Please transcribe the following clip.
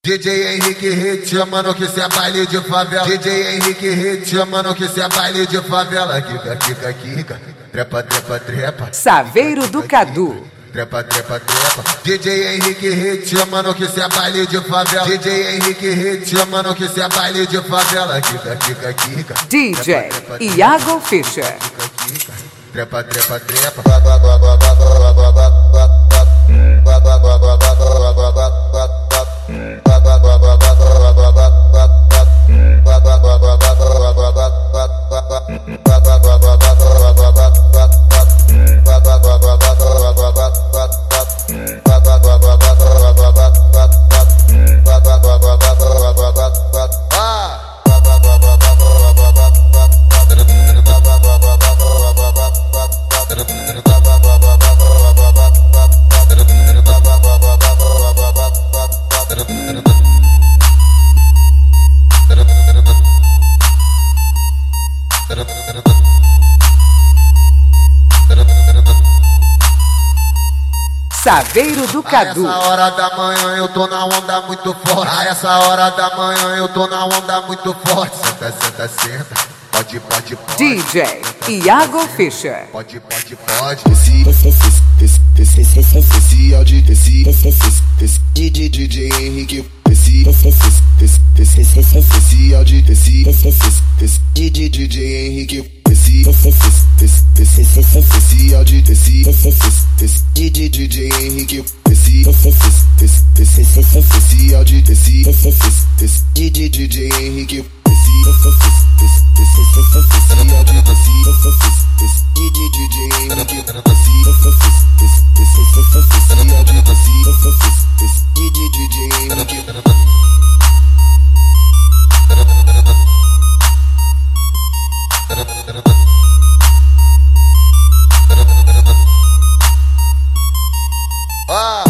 DJ Henrique Hit, mano, que cê é baile de favela. DJ Henrique Hit, mano, que cê é baile de favela. Kika, kika, kika, trepa, trepa, trepa. Saveiro do Cadu. Trepa, trepa, trepa. DJ Henrique Hit, mano, que cê é baile de favela. DJ Henrique Hit, mano, que cê é baile de favela. Kika, kika, kika. DJ Iago Fischer. Trepa, trepa, trepa. Saveiro do Cadu. A essa hora da manhã eu tô na onda muito forte. A essa hora da manhã eu tô na onda muito forte. Senta, senta, senta. Pode, pode, pode. DJ Iago Fischer. Pode, pode, pode. Esse áudio desse DJ Henrique. Esse áudio desse DJ Henrique. Esse áudio desse DJ Henrique. Esse áudio desse DJ Henrique. Ah!